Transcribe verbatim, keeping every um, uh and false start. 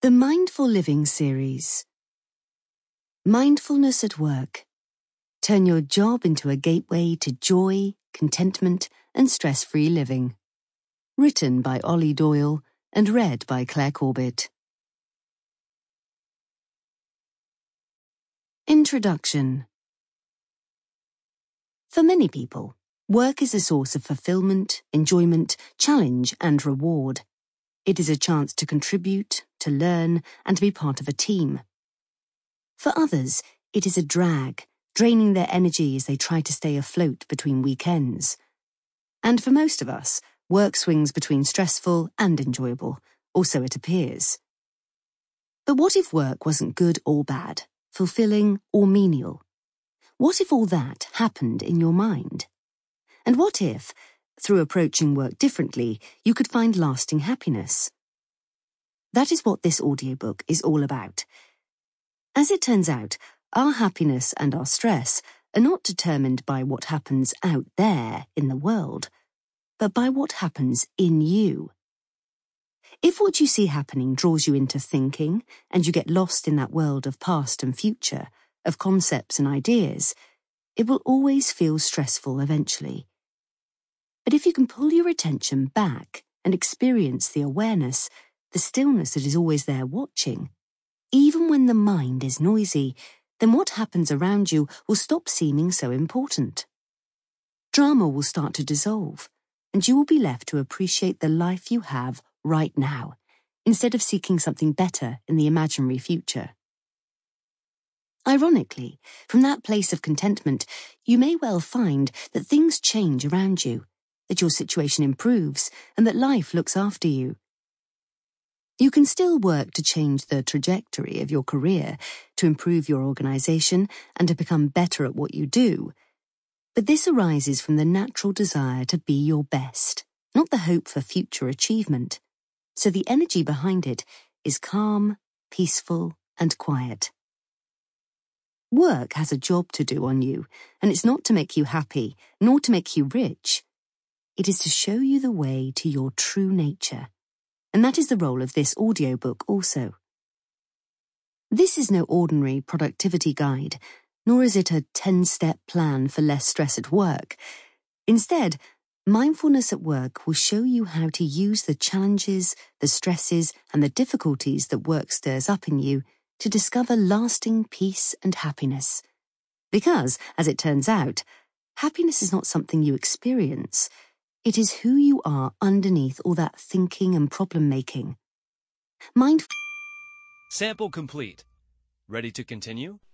The Mindful Living Series. Mindfulness at Work. Turn your job into a gateway to joy, contentment, and stress-free living. Written by Ollie Doyle and read by Claire Corbett. Introduction. For many people, work is a source of fulfillment, enjoyment, challenge, and reward. It is a chance to contribute, to learn, and to be part of a team. For others, it is a drag, draining their energy as they try to stay afloat between weekends. And for most of us, work swings between stressful and enjoyable, or so it appears. But what if work wasn't good or bad, fulfilling or menial? What if all that happened in your mind? And what if, through approaching work differently, you could find lasting happiness? That is what this audiobook is all about. As it turns out, our happiness and our stress are not determined by what happens out there in the world, but by what happens in you. If what you see happening draws you into thinking, and you get lost in that world of past and future, of concepts and ideas, it will always feel stressful eventually. But if you can pull your attention back and experience the awareness, the stillness that is always there watching, even when the mind is noisy, then what happens around you will stop seeming so important. Drama will start to dissolve, and you will be left to appreciate the life you have right now, instead of seeking something better in the imaginary future. Ironically, from that place of contentment, you may well find that things change around you, that your situation improves, and that life looks after you. You can still work to change the trajectory of your career, to improve your organisation, and to become better at what you do. But this arises from the natural desire to be your best, not the hope for future achievement. So the energy behind it is calm, peaceful, and quiet. Work has a job to do on you, and it's not to make you happy, nor to make you rich. It is to show you the way to your true nature. And that is the role of this audiobook also. This is no ordinary productivity guide, nor is it a ten-step plan for less stress at work. Instead, Mindfulness at Work will show you how to use the challenges, the stresses, and the difficulties that work stirs up in you to discover lasting peace and happiness. Because, as it turns out, happiness is not something you experience. It is who you are underneath all that thinking and problem-making. Mind... Sample complete. Ready to continue?